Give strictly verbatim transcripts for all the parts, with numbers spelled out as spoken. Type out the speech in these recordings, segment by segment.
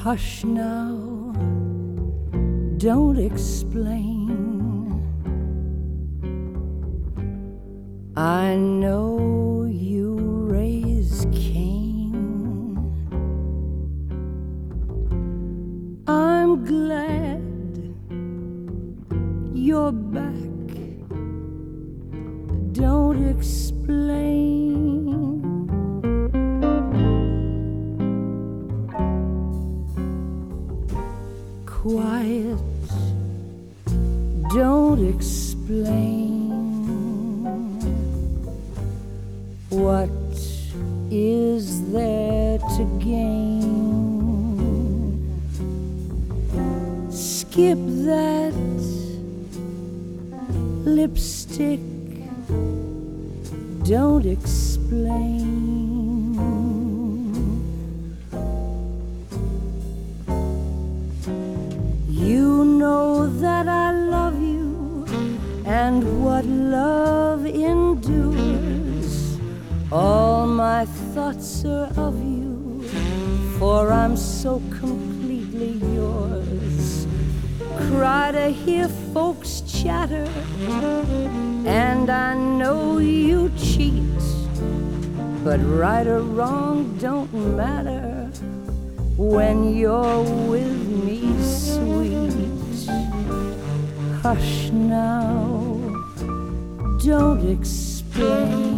Hush now, don't explain. I know you raise Cain. I'm glad you're back. Don't explain. Quiet, don't explain. What is there to gain? Skip that lipstick, don't explain. You know that I love you, and what love endures. All my thoughts are of you, for I'm so completely yours. Cry to hear folks chatter, and I know you cheat, but right or wrong don't matter when you're with me, sweet. Hush now, don't explain.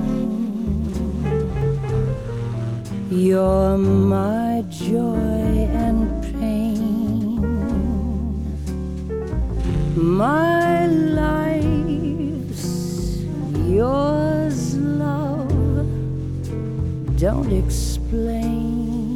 You're my joy and pain, my life's yours, love, don't explain.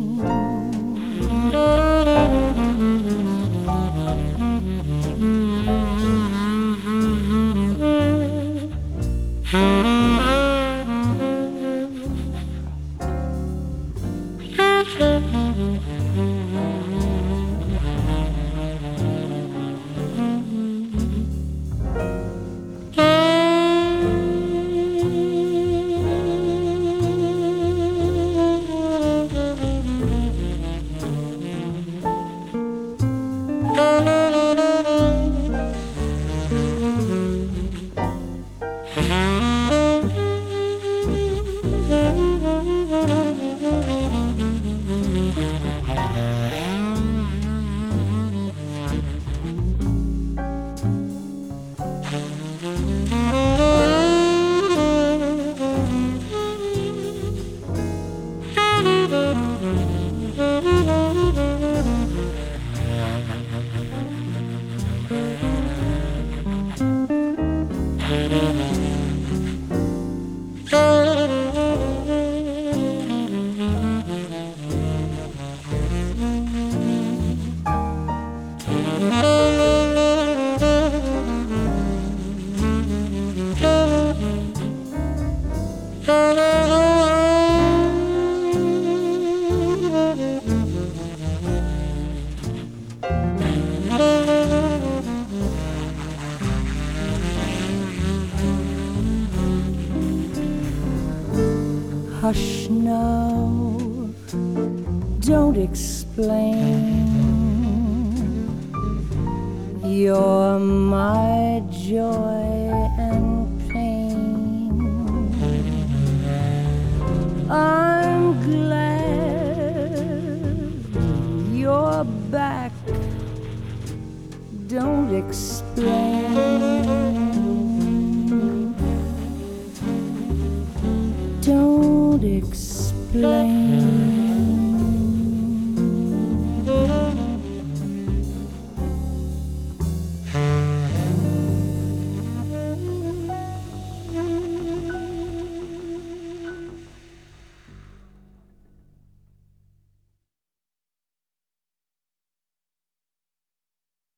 Hush now, don't explain. You're my joy and pain. I'm glad you're back. Don't explain. Don't explain.